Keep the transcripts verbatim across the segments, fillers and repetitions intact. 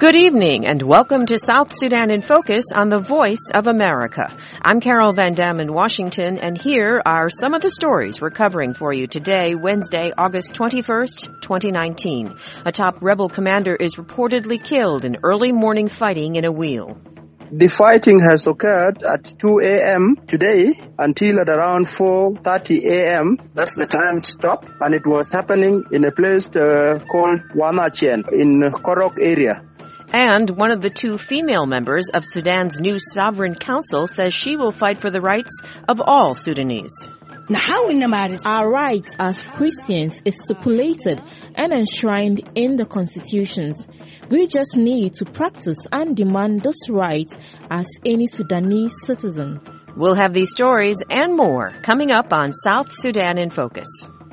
Good evening and welcome to South Sudan in Focus on the Voice of America. I'm Carol Van Dam in Washington, and here are some of the stories we're covering for you today, Wednesday, August twenty-first, twenty nineteen. A top rebel commander is reportedly killed in early morning fighting in Awil. The fighting has occurred at two a.m. today until at around four thirty a.m. That's the time stop, and it was happening in a place uh, called Wanachien in Korok area. And one of the two female members of Sudan's new Sovereign Council says she will fight for the rights of all Sudanese. Our rights as Christians is stipulated and enshrined in the constitutions. We just need to practice and demand this right as any Sudanese citizen. We'll have these stories and more coming up on South Sudan in Focus.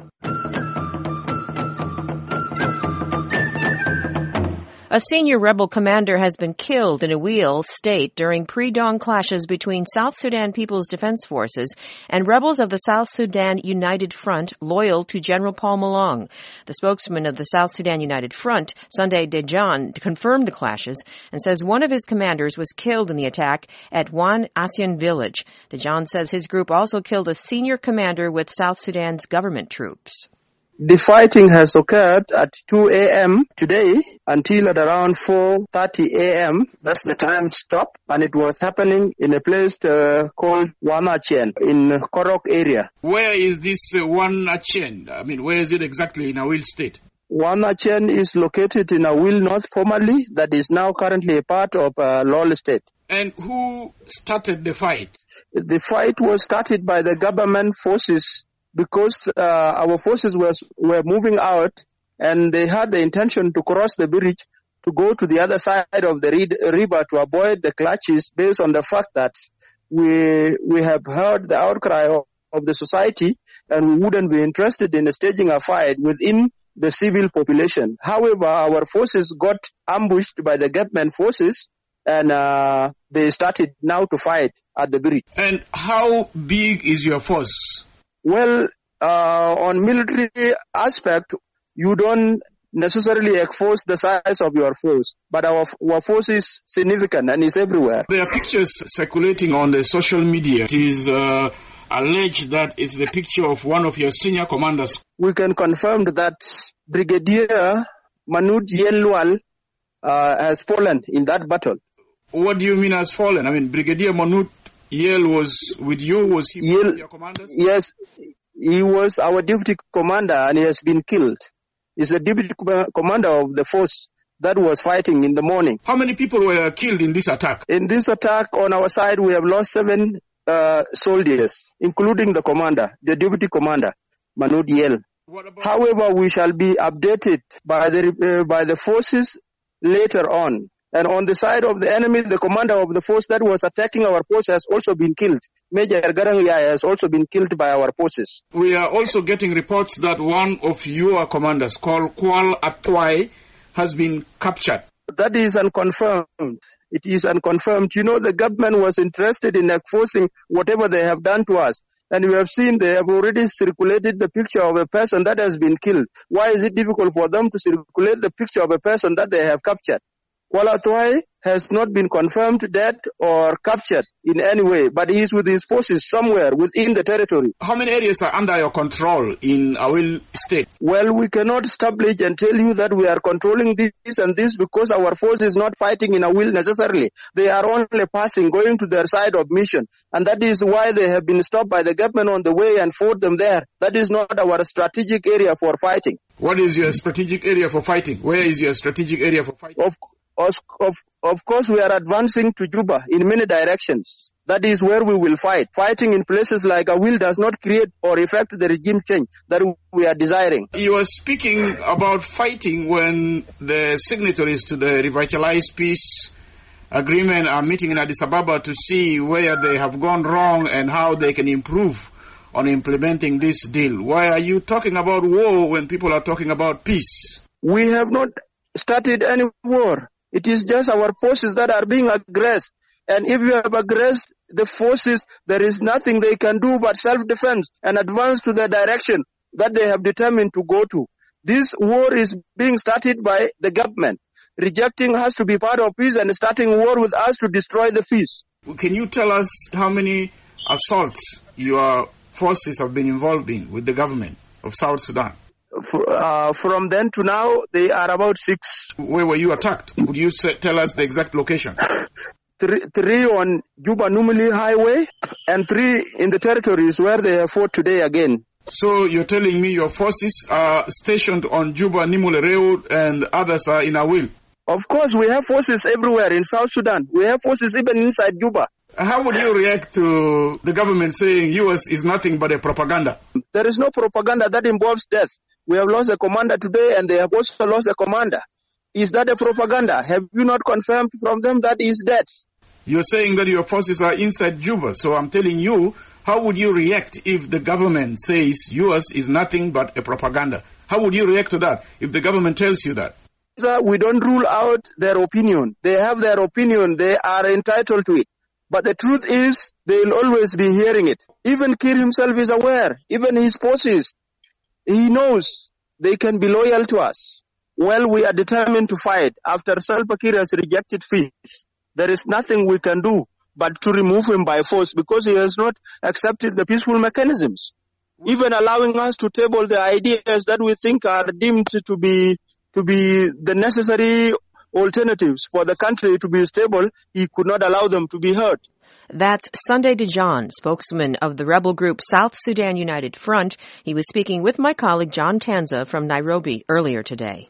A senior rebel commander has been killed in Awil state during pre-dawn clashes between South Sudan People's Defense Forces and rebels of the South Sudan United Front loyal to General Paul Malong. The spokesman of the South Sudan United Front, Sunday Dejan, confirmed the clashes and says one of his commanders was killed in the attack at Wan Asian village. Dejan says his group also killed a senior commander with South Sudan's government troops. The fighting has occurred at two a.m. today until at around four thirty a.m. That's the time stop, and it was happening in a place uh, called Wanachien in Korok area. Where is this uh, Wanachien? I mean, where is it exactly in Awil state? Wanachien is located in Awil North formerly, that is now currently a part of uh, Lol state. And who started the fight? The fight was started by the government forces, because uh, our forces were were moving out, and they had the intention to cross the bridge to go to the other side of the river to avoid the clashes, based on the fact that we we have heard the outcry of, of the society, and we wouldn't be interested in staging a fight within the civil population. However, our forces got ambushed by the government forces, and uh, they started now to fight at the bridge. And how big is your force? Well, uh, on military aspect, you don't necessarily expose the size of your force, but our, our force is significant and is everywhere. There are pictures circulating on the social media. It is uh, alleged that it's the picture of one of your senior commanders. We can confirm that Brigadier Manud Yelwal uh, has fallen in that battle. What do you mean has fallen? I mean, Brigadier Manud Yel was with you, was he Yel, one of your commanders? Yes, he was our deputy commander and he has been killed. He's the deputy commander of the force that was fighting in the morning. How many people were killed in this attack? In this attack on our side, we have lost seven uh, soldiers, including the commander, the deputy commander, Manud Yel. However, we shall be updated by the, uh, by the forces later on. And on the side of the enemy, the commander of the force that was attacking our post has also been killed. Major Garang Yai has also been killed by our forces. We are also getting reports that one of your commanders, called Kwal Atwai, has been captured. That is unconfirmed. It is unconfirmed. You know, the government was interested in enforcing whatever they have done to us. And we have seen they have already circulated the picture of a person that has been killed. Why is it difficult for them to circulate the picture of a person that they have captured? Kwal Atwai has not been confirmed dead or captured in any way, but he is with his forces somewhere within the territory. How many areas are under your control in Awil state? Well, we cannot establish and tell you that we are controlling this and this because our force is not fighting in Awil necessarily. They are only passing, going to their side of mission. And that is why they have been stopped by the government on the way and fought them there. That is not our strategic area for fighting. What is your strategic area for fighting? Where is your strategic area for fighting? Of Of, of course, we are advancing to Juba in many directions. That is where we will fight. Fighting in places like Awil does not create or effect the regime change that we are desiring. You are speaking about fighting when the signatories to the Revitalized Peace Agreement are meeting in Addis Ababa to see where they have gone wrong and how they can improve on implementing this deal. Why are you talking about war when people are talking about peace? We have not started any war. It is just our forces that are being aggressed. And if you have aggressed the forces, there is nothing they can do but self-defense and advance to the direction that they have determined to go to. This war is being started by the government. rejecting us to be part of peace and starting war with us to destroy the peace. Can you tell us how many assaults your forces have been involved in with the government of South Sudan? For, uh, from then to now, they are about six. Where were you attacked? Could you say, tell us the exact location? Three, three on Juba-Numili Highway and three in the territories where they have fought today again. So you're telling me your forces are stationed on Juba-Nimule Road and others are in Awil? Of course, we have forces everywhere in South Sudan. We have forces even inside Juba. How would you react to the government saying U S is nothing but a propaganda? There is no propaganda that involves death. We have lost a commander today and they have also lost a commander. Is that a propaganda? Have you not confirmed from them that he is dead? You're saying that your forces are inside Juba. So I'm telling you, how would you react if the government says U S is nothing but a propaganda? How would you react to that if the government tells you that? We don't rule out their opinion. They have their opinion. They are entitled to it. But the truth is, they will always be hearing it. Even Kir himself is aware. Even his forces, he knows they can be loyal to us. Well, we are determined to fight. After Salva Kiir has rejected peace, there is nothing we can do but to remove him by force because he has not accepted the peaceful mechanisms. Even allowing us to table the ideas that we think are deemed to be to be the necessary alternatives for the country to be stable, he could not allow them to be heard. That's Sunday Dijon, spokesman of the rebel group South Sudan United Front. He was speaking with my colleague John Tanza from Nairobi earlier today.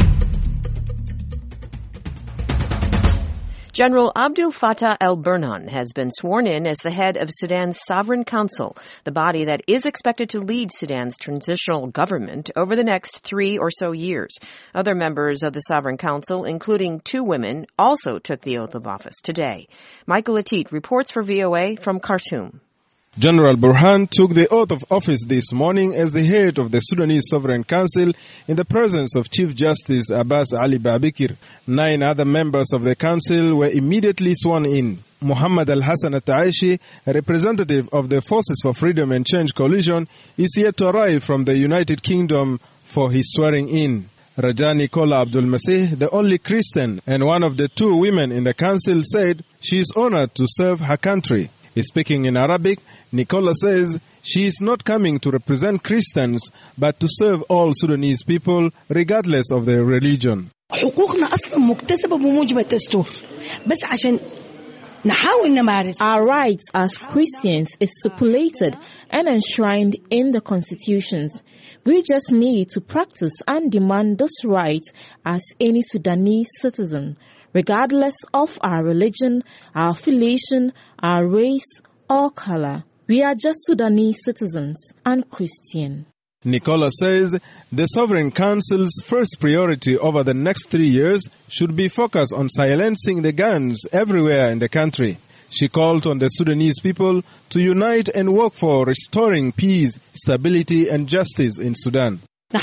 General Abdel Fattah el-Burhan has been sworn in as the head of Sudan's Sovereign Council, the body that is expected to lead Sudan's transitional government over the next three or so years. Other members of the Sovereign Council, including two women, also took the oath of office today. Michael Atit reports for V O A from Khartoum. General Burhan took the oath of office this morning as the head of the Sudanese Sovereign Council in the presence of Chief Justice Abbas Ali Babikir. Nine other members of the council were immediately sworn in. Muhammad Al-Hassan Al-Taishi, a representative of the Forces for Freedom and Change coalition, is yet to arrive from the United Kingdom for his swearing in. Raja Nicola Abdul Masih, the only Christian and one of the two women in the council, said she is honored to serve her country. Speaking in Arabic, Nicola says she is not coming to represent Christians, but to serve all Sudanese people, regardless of their religion. حقوقنا أصلا مكتسبة بموجب الدستور بس عشان نحاول نمارس. Our rights as Christians is stipulated and enshrined in the constitutions. We just need to practice and demand those rights as any Sudanese citizen, regardless of our religion, our affiliation, our race, or color. We are just Sudanese citizens and Christian. Nicola says the Sovereign Council's first priority over the next three years should be focused on silencing the guns everywhere in the country. She called on the Sudanese people to unite and work for restoring peace, stability, and justice in Sudan. We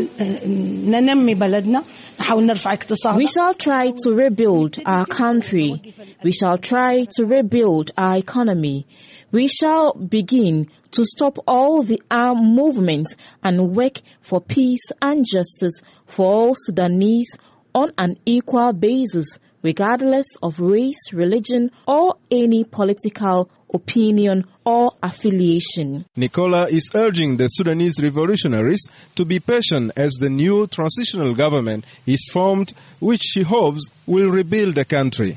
shall try to rebuild our country. We shall try to rebuild our economy. We shall begin to stop all the armed movements and work for peace and justice for all Sudanese on an equal basis, regardless of race, religion, or any political opinion or affiliation. Nicola is urging the Sudanese revolutionaries to be patient as the new transitional government is formed, which she hopes will rebuild the country.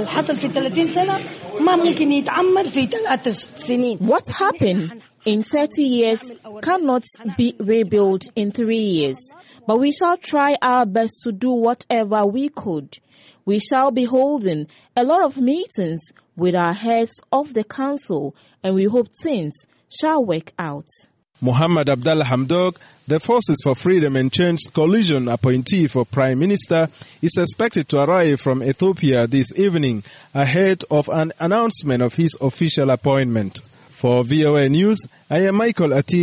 What happened in thirty years cannot be rebuilt in three years, but we shall try our best to do whatever we could. We shall be holding a lot of meetings with our heads of the council, and we hope things shall work out. Muhammad Abdallah Hamdok, the Forces for Freedom and Change coalition appointee for Prime Minister, is expected to arrive from Ethiopia this evening ahead of an announcement of his official appointment. For V O A News, I am Michael Atit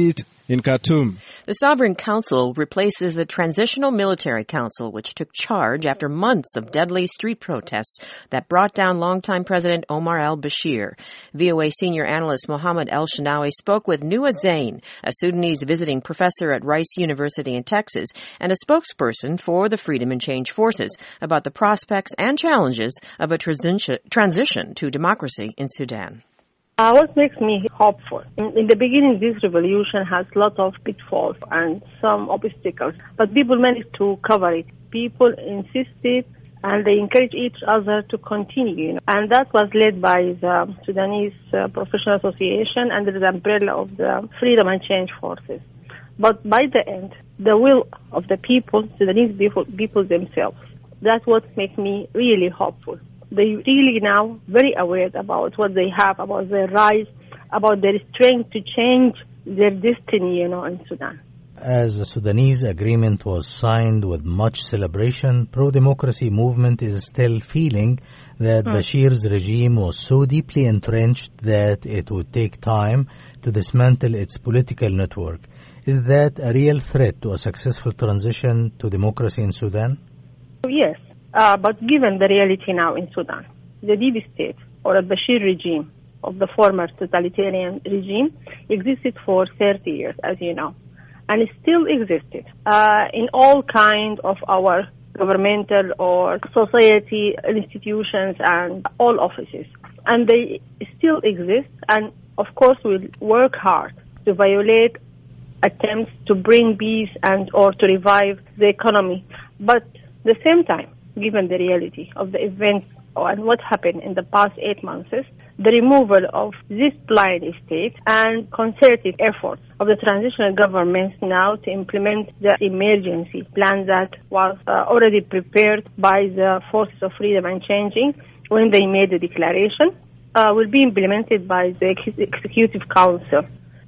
in Khartoum. The Sovereign Council replaces the Transitional Military Council, which took charge after months of deadly street protests that brought down longtime President Omar al-Bashir. V O A senior analyst Mohammed El-Shinawi spoke with Nuha Zain, a Sudanese visiting professor at Rice University in Texas and a spokesperson for the Freedom and Change Forces, about the prospects and challenges of a transition, transition to democracy in Sudan. Uh, what makes me hopeful? In, in the beginning, this revolution has a lot of pitfalls and some obstacles, but people managed to cover it. People insisted and they encouraged each other to continue, you know. And that was led by the Sudanese uh, Professional Association under the umbrella of the Freedom and Change Forces. But by the end, the will of the people, Sudanese people, people themselves, that's what makes me really hopeful. They really now very aware about what they have, about their rights, about their strength to change their destiny, you know, in Sudan. As the Sudanese agreement was signed with much celebration, pro-democracy movement is still feeling that hmm. Bashir's regime was so deeply entrenched that it would take time to dismantle its political network. Is that a real threat to a successful transition to democracy in Sudan? Yes. Uh, but given the reality now in Sudan, the Bibi state or a Bashir regime of the former totalitarian regime existed for thirty years, as you know, and it still existed uh, in all kinds of our governmental or society institutions and all offices. And they still exist, and of course will work hard to violate attempts to bring peace and or to revive the economy. But at the same time, given the reality of the events and what happened in the past eight months, the removal of this blind state and concerted efforts of the transitional government now to implement the emergency plan that was uh, already prepared by the Forces of Freedom and Changing when they made the declaration, uh, will be implemented by the Ex- Executive Council.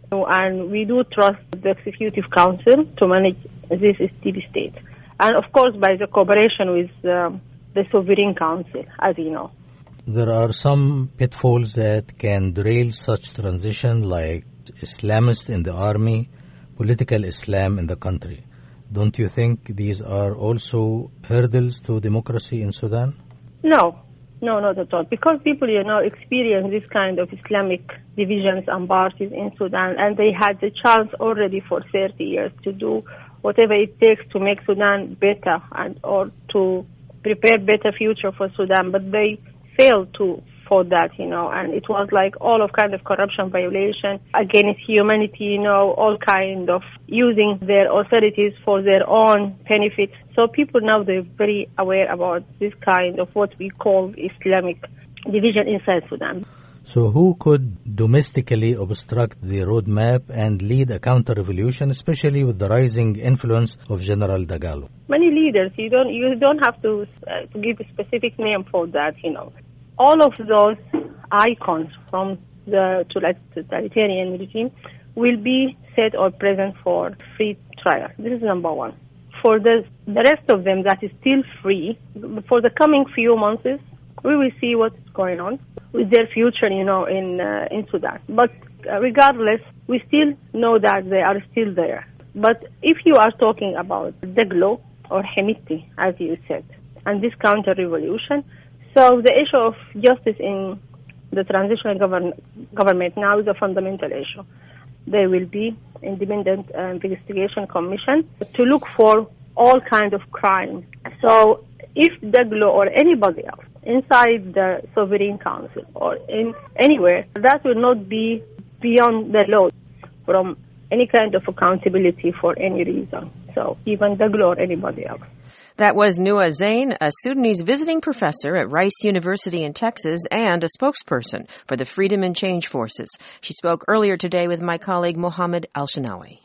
And we do trust the Executive Council to manage this deep state. And, of course, by the cooperation with uh, the Sovereign Council, as you know. There are some pitfalls that can derail such transition, like Islamists in the army, political Islam in the country. Don't you think these are also hurdles to democracy in Sudan? No, no, not at all. Because people, you know, experience this kind of Islamic divisions and parties in Sudan, and they had the chance already for thirty years to do whatever it takes to make Sudan better and or to prepare better future for Sudan, but they failed to for that, you know, and it was like all of kind of corruption violation against humanity, you know, all kind of using their authorities for their own benefits. So people now, they're very aware about this kind of what we call Islamic division inside Sudan. So who could domestically obstruct the roadmap and lead a counter-revolution, especially with the rising influence of General Dagalo? Many leaders. You don't you don't have to, uh, to give a specific name for that, you know. All of those icons from the totalitarian regime will be set or present for free trial. This is number one. For the, the rest of them that is still free, for the coming few months, we will see what's going on with their future, you know, in uh, in Sudan. But uh, regardless, we still know that they are still there. But if you are talking about Daglo or Hemiti, as you said, and this counter-revolution, so the issue of justice in the transitional govern- government now is a fundamental issue. There will be independent uh, investigation commission to look for all kinds of crimes. So if Daglo or anybody else inside the Sovereign Council or in anywhere, that will not be beyond the law from any kind of accountability for any reason. So even Daglo or anybody else. That was Nuha Zain, a Sudanese visiting professor at Rice University in Texas and a spokesperson for the Freedom and Change Forces. She spoke earlier today with my colleague Mohammed El-Shinawi.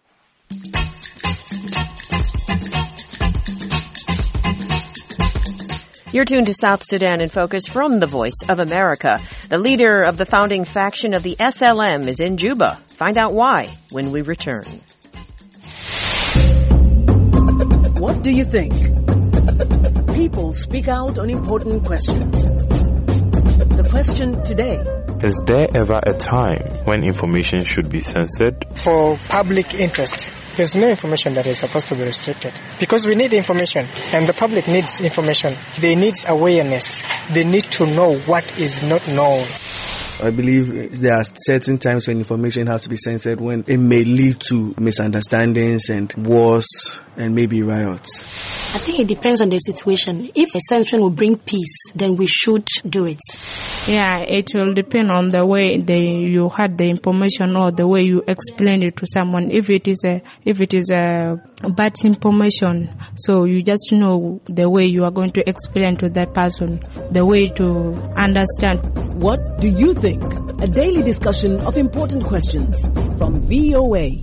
You're tuned to South Sudan in Focus from the Voice of America. The leader of the founding faction of the S L M is in Juba. Find out why when we return. What do you think? People speak out on important questions. The question today, Is there ever a time when information should be censored? For public interest, there's no information that is supposed to be restricted. Because we need information, and the public needs information. They need awareness. They need to know what is not known. I believe there are certain times when information has to be censored, when it may lead to misunderstandings and wars and maybe riots. I think it depends on the situation. If a censoring will bring peace, then we should do it. Yeah, it will depend on the way the, you had the information or the way you explain it to someone. If it is a if it is a bad information, so you just know the way you are going to explain to that person, the way to understand. What do you think? A daily discussion of important questions from V O A.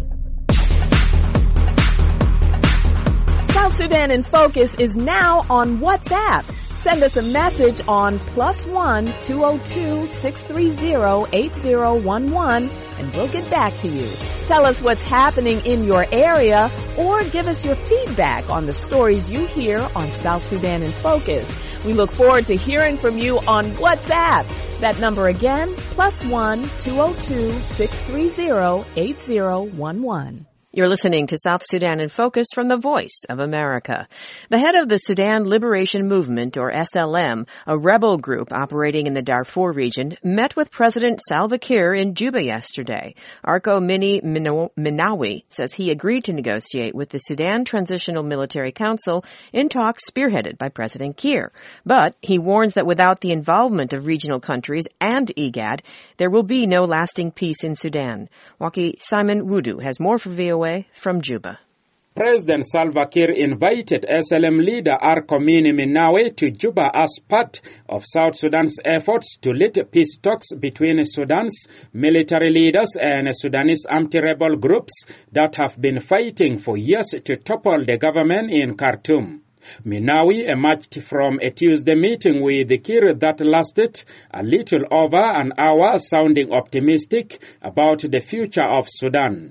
South Sudan in Focus is now on WhatsApp. Send us a message on plus one two oh two six three zero eight zero one one and we'll get back to you. Tell us what's happening in your area or give us your feedback on the stories you hear on South Sudan in Focus. We look forward to hearing from you on WhatsApp. That number again, plus one two oh two six three zero eight zero one one. You're listening to South Sudan in Focus from the Voice of America. The head of the Sudan Liberation Movement, or S L M, a rebel group operating in the Darfur region, met with President Salva Kiir in Juba yesterday. Arko Mini Minawi says he agreed to negotiate with the Sudan Transitional Military Council in talks spearheaded by President Kiir. But he warns that without the involvement of regional countries and IGAD, there will be no lasting peace in Sudan. Waki Simon Wudu has more for V O A from Juba. President Salva Kiir invited S L M leader Arko Mini Minawi to Juba as part of South Sudan's efforts to lead peace talks between Sudan's military leaders and Sudanese anti-rebel groups that have been fighting for years to topple the government in Khartoum. Minawi emerged from a Tuesday meeting with Kiir that lasted a little over an hour, sounding optimistic about the future of Sudan.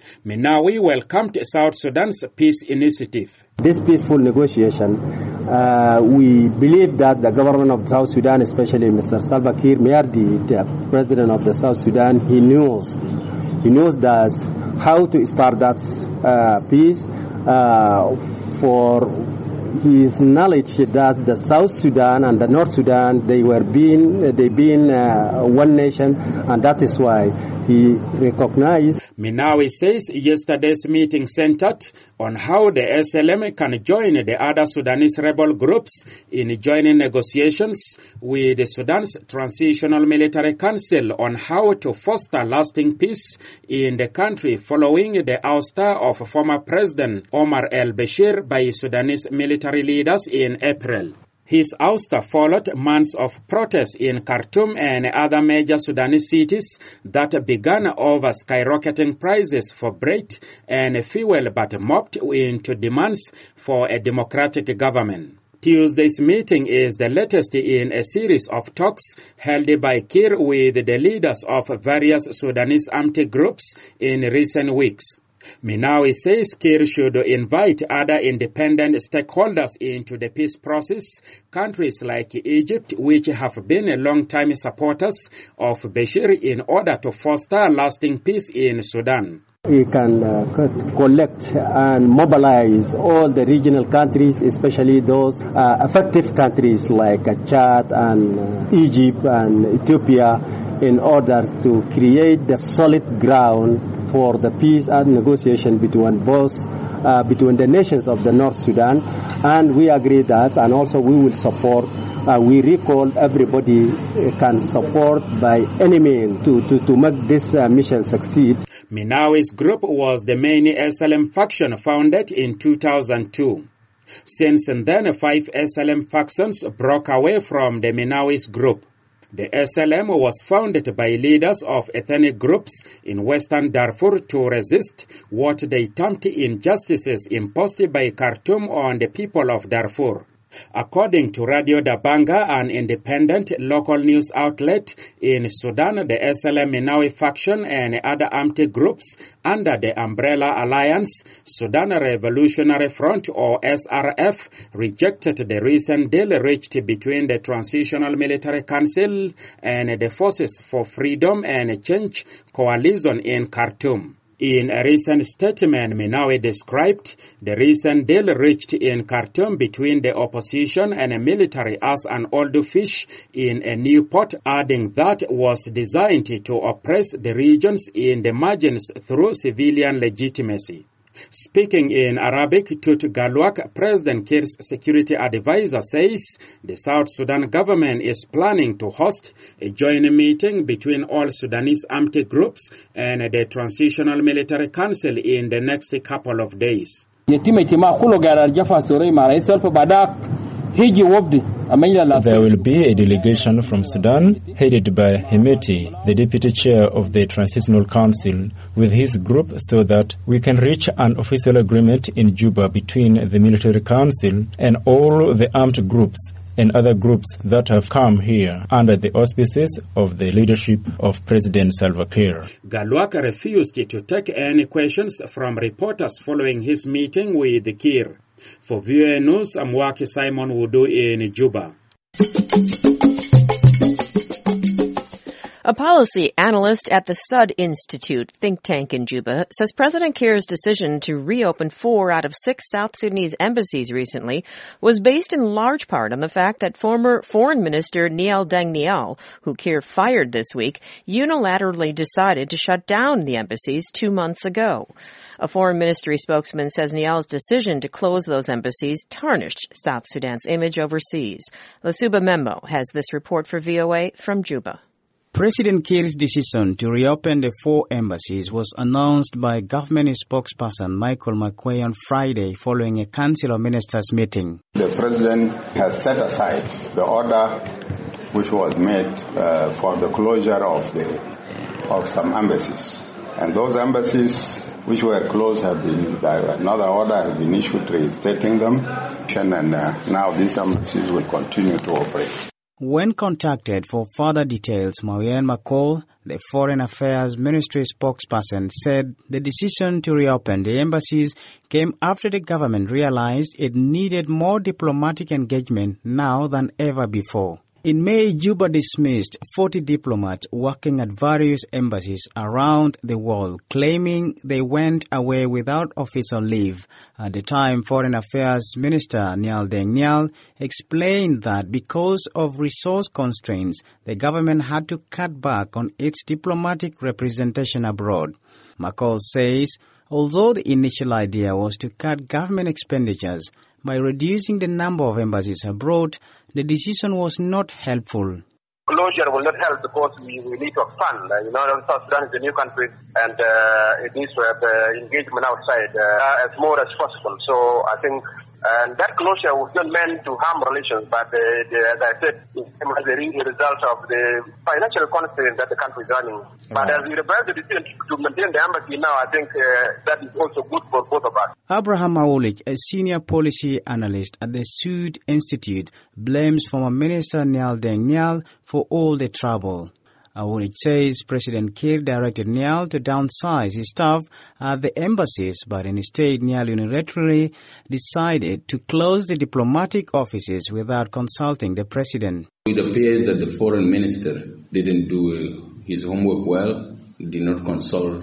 Minawi welcomed South Sudan's peace initiative. This peaceful negotiation, uh, we believe that the government of South Sudan, especially Mister Salva Kiir Mayardit, the president of the South Sudan, he knows, he knows that how to start that uh, peace uh, for his knowledge that the South Sudan and the North Sudan, they were being, they been uh, one nation, and that is why he recognized. Minawi says yesterday's meeting centered on how the S L M can join the other Sudanese rebel groups in joining negotiations with the Sudan's Transitional Military Council on how to foster lasting peace in the country following the ouster of former President Omar al-Bashir by Sudanese military leaders in April. His ouster followed months of protests in Khartoum and other major Sudanese cities that began over skyrocketing prices for bread and fuel but morphed into demands for a democratic government. Tuesday's meeting is the latest in a series of talks held by Kiir with the leaders of various Sudanese anti-groups in recent weeks. Minawi says Kiir should invite other independent stakeholders into the peace process, countries like Egypt, which have been long-time supporters of Bashir, in order to foster lasting peace in Sudan. We can uh, collect and mobilize all the regional countries, especially those uh, effective countries like uh, Chad and uh, Egypt and Ethiopia, in order to create the solid ground for the peace and negotiation between both, uh, between the nations of the North Sudan. And we agree that, and also we will support, uh, we recall everybody can support by any means to, to, to make this uh, mission succeed. Minawi's group was the main S L M faction founded in two thousand two. Since then, five S L M factions broke away from the Minawi's group. The S L M was founded by leaders of ethnic groups in Western Darfur to resist what they termed injustices imposed by Khartoum on the people of Darfur. According to Radio Dabanga, an independent local news outlet in Sudan, the S L M-Minawi faction and other armed groups under the umbrella alliance, Sudan Revolutionary Front or S R F, rejected the recent deal reached between the Transitional Military Council and the Forces for Freedom and Change coalition in Khartoum. In a recent statement, Minawi described the recent deal reached in Khartoum between the opposition and the military as an old fish in a new pot, adding that was designed to oppress the regions in the margins through civilian legitimacy. Speaking in Arabic, Tut Galwak, President Kiir's security advisor, says the South Sudan government is planning to host a joint meeting between all Sudanese armed groups and the Transitional Military Council in the next couple of days. There will be a delegation from Sudan headed by Hemeti, the deputy chair of the Transitional Council, with his group so that we can reach an official agreement in Juba between the military council and all the armed groups and other groups that have come here under the auspices of the leadership of President Salva Kiir. Galwak refused to take any questions from reporters following his meeting with Kiir. For V O A News, I'm Waki Simon Wudu in Juba. A policy analyst at the Sud Institute think tank in Juba says President Kiir's decision to reopen four out of six South Sudanese embassies recently was based in large part on the fact that former Foreign Minister Nial Deng Nial, who Kiir fired this week, unilaterally decided to shut down the embassies two months ago. A Foreign Ministry spokesman says Nial's decision to close those embassies tarnished South Sudan's image overseas. Lasuba Memmo has this report for V O A from Juba. President Kiir's decision to reopen the four embassies was announced by government spokesperson Michael McQuay on Friday following a Council of Ministers meeting. The President has set aside the order which was made uh, for the closure of the of some embassies. And those embassies which were closed have been, another order has been issued reinstating them, and uh, now these embassies will continue to operate. When contacted for further details, Marianne McCall, the Foreign Affairs Ministry spokesperson, said the decision to reopen the embassies came after the government realized it needed more diplomatic engagement now than ever before. In May, Juba dismissed forty diplomats working at various embassies around the world, claiming they went away without official leave. At the time, Foreign Affairs Minister Nial Deng Nial explained that because of resource constraints, the government had to cut back on its diplomatic representation abroad. McCall says, although the initial idea was to cut government expenditures by reducing the number of embassies abroad, the decision was not helpful. Closure will not help because we, we need to fund. Uh, you know, South Sudan is a new country and uh, it needs to have uh, engagement outside uh, as more as possible. So I think and that closure was not meant to harm relations, but uh, the, as I said, it came as a result of the financial constraints that the country is running. Right. But as we reverse the decision to maintain the embassy now, I think uh, that is also good for both of us. Abraham Aulich, a senior policy analyst at the Sud Institute, blames former Minister Nial Deng Nial for all the trouble. Aulich says President Kiir directed Nial to downsize his staff at the embassies, but instead Nial unilaterally decided to close the diplomatic offices without consulting the president. It appears that the foreign minister didn't do his homework well, did not consult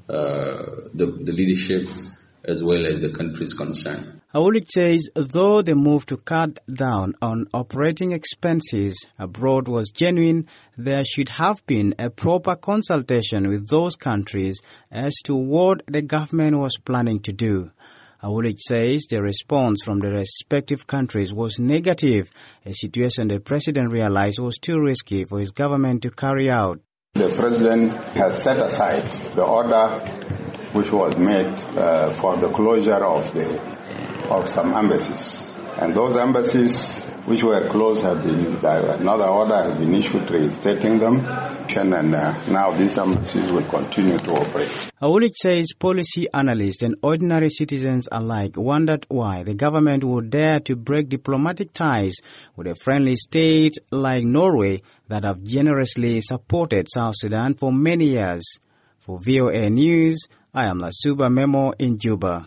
uh, the, the leadership as well as the country's concern. Aulich says though the move to cut down on operating expenses abroad was genuine, there should have been a proper consultation with those countries as to what the government was planning to do. Aulich says the response from the respective countries was negative, a situation the president realized was too risky for his government to carry out. The president has set aside the order which was made uh, for the closure of the of some embassies. And those embassies which were closed have been, another order has been issued reinstating them, function, and uh, now these embassies will continue to operate. Awulich says policy analysts and ordinary citizens alike wondered why the government would dare to break diplomatic ties with a friendly state like Norway that have generously supported South Sudan for many years. For V O A News, I am Lasuba Memo in Juba.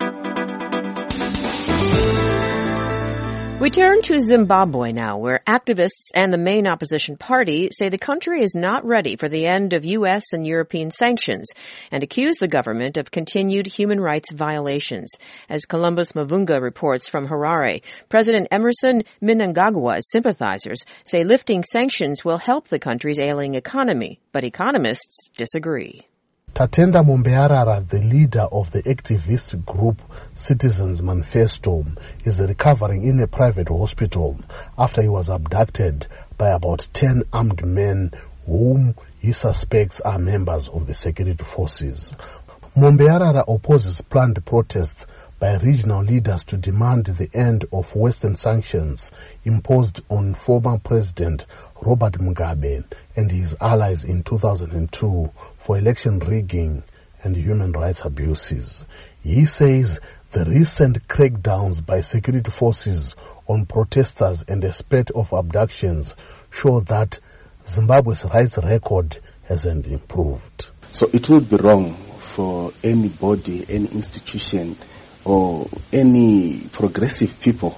We turn to Zimbabwe now, where activists and the main opposition party say the country is not ready for the end of U S and European sanctions and accuse the government of continued human rights violations. As Columbus Mavunga reports from Harare, President Emerson Mnangagwa's sympathizers say lifting sanctions will help the country's ailing economy, but economists disagree. Tatenda Mumbearara, the leader of the activist group Citizens Manifesto, is recovering in a private hospital after he was abducted by about ten armed men whom he suspects are members of the security forces. Mumbearara opposes planned protests by regional leaders to demand the end of Western sanctions imposed on former President Robert Mugabe and his allies in two thousand two for election rigging and human rights abuses. He says the recent crackdowns by security forces on protesters and a spate of abductions show that Zimbabwe's rights record hasn't improved. So it would be wrong for anybody, any institution, or any progressive people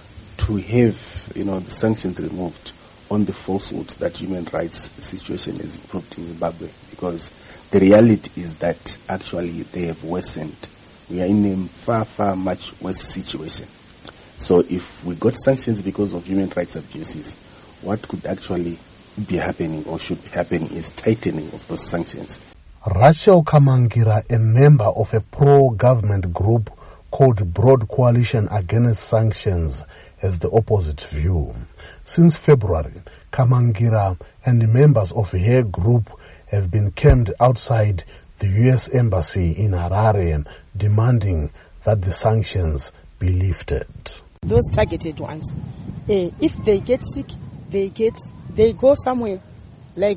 to have, you know, the sanctions removed on the falsehood that human rights situation is improved in Zimbabwe, because the reality is that actually they have worsened. We are in a far, far much worse situation. So if we got sanctions because of human rights abuses, what could actually be happening or should be happening is tightening of those sanctions. Rachel Kamangira, a member of a pro-government group called Broad Coalition Against Sanctions, has the opposite view. Since February, Kamangira and members of her group have been camped outside the U S Embassy in Harare demanding that the sanctions be lifted. Those targeted ones, eh, if they get sick, they get they go somewhere like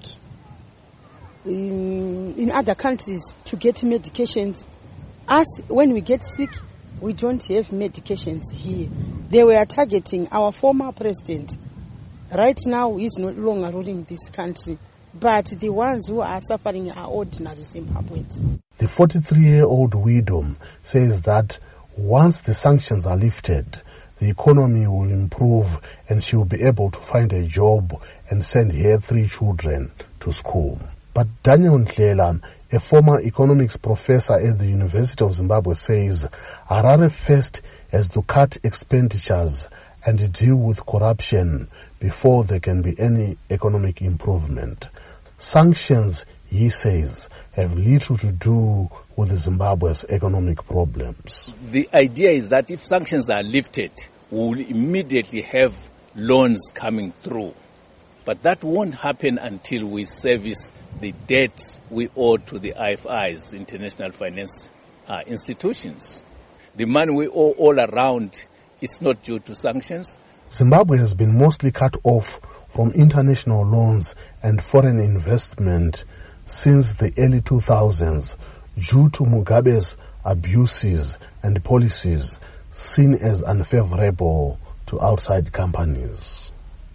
in, in other countries to get medications. Us, when we get sick, we don't have medications here. They were targeting our former president. Right now, he's no longer ruling this country. But the ones who are suffering are ordinary Zimbabweans. The forty-three-year-old widow says that once the sanctions are lifted, the economy will improve and she will be able to find a job and send her three children to school. But Daniel Ndlela, a former economics professor at the University of Zimbabwe, says Harare first has to cut expenditures and deal with corruption before there can be any economic improvement. Sanctions, he says, have little to do with Zimbabwe's economic problems. The idea is that if sanctions are lifted, we will immediately have loans coming through. But that won't happen until we service the debt we owe to the I F Is, international finance uh, institutions. The money we owe all around is not due to sanctions. Zimbabwe has been mostly cut off from international loans and foreign investment since the early two thousands due to Mugabe's abuses and policies seen as unfavorable to outside companies.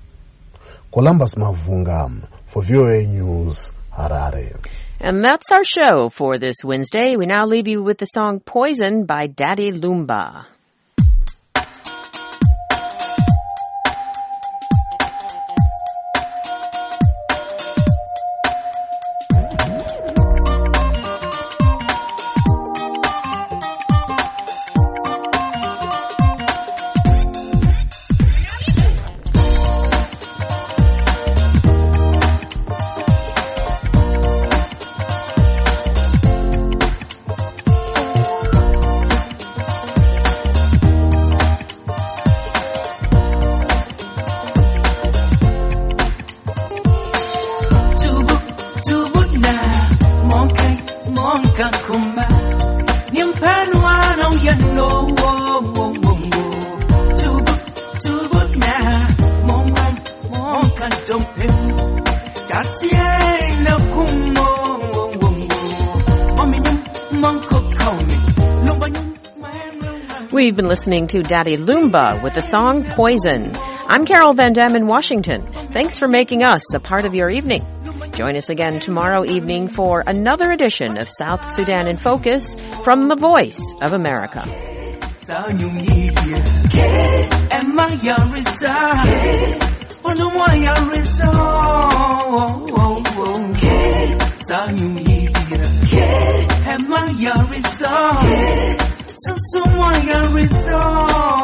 Columbus Mavunga for V O A News, Harare. And that's our show for this Wednesday. We now leave you with the song Poison by Daddy Lumba. That's yeah. We've been listening to Daddy Lumba with the song Poison. I'm Carol Van Dam in Washington. Thanks for making us a part of your evening. Join us again tomorrow evening for another edition of South Sudan in Focus from the Voice of America. So someone can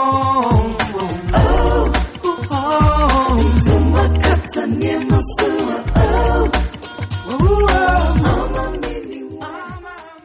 resolve. Oh, oh, oh.